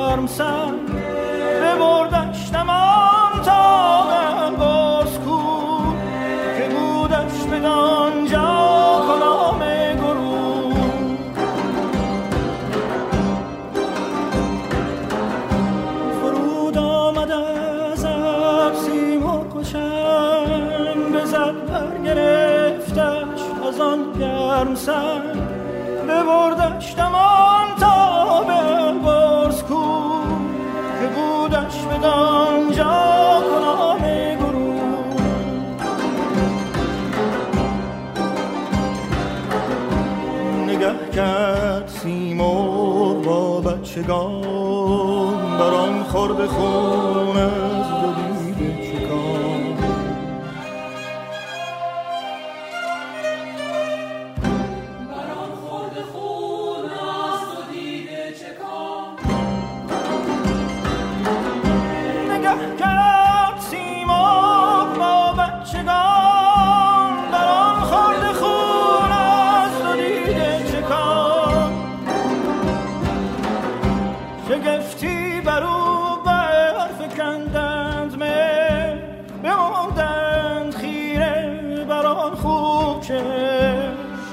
گرم سر ببردش نمان تا البرز کو که بودش بدانجا کدام گروه فرود آمد از ابر سیمرغ و چنگ بزد برگرفتش از آن گرم سر ببردش نمان تا البرز کو که بودش بدانجا کدام گروه نگه کرد سیمرغ با بچگان بر آن خورد خون از دو دیده چکان شگفتی بر او برفکندند مه بماندند خیره بر آن خوب چه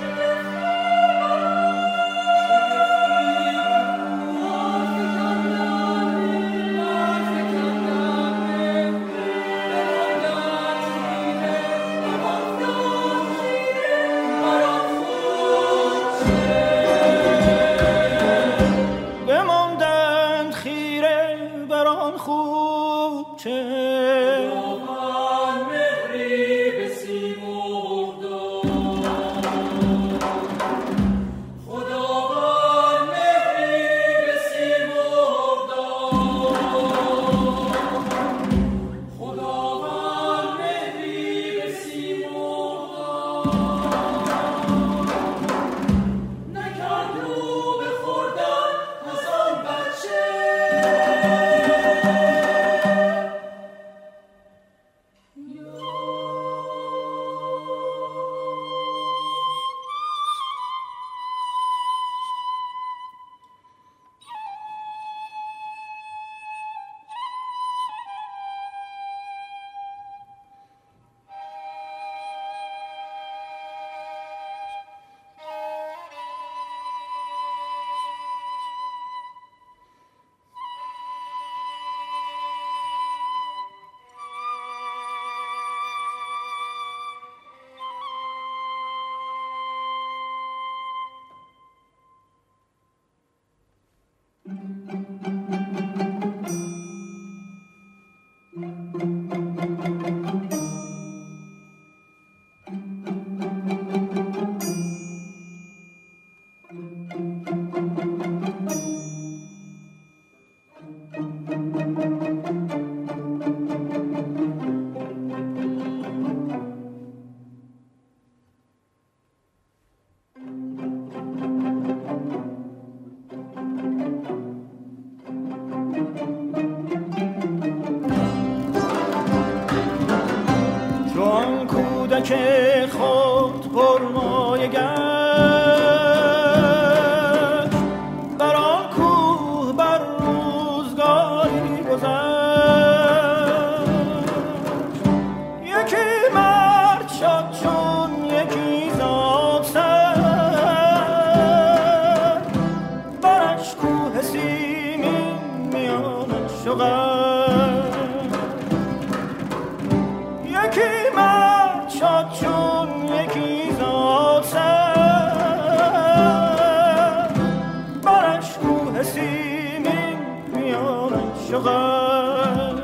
که خود پرمایه گشت بر آن کوه بر روزگاری گذشت یکی مرد شد چون یکی زاد سر برش کوه سیمین میانش شغل یکی مرد شد چون یکی زاد سر برش کوه سیمین میانش شغل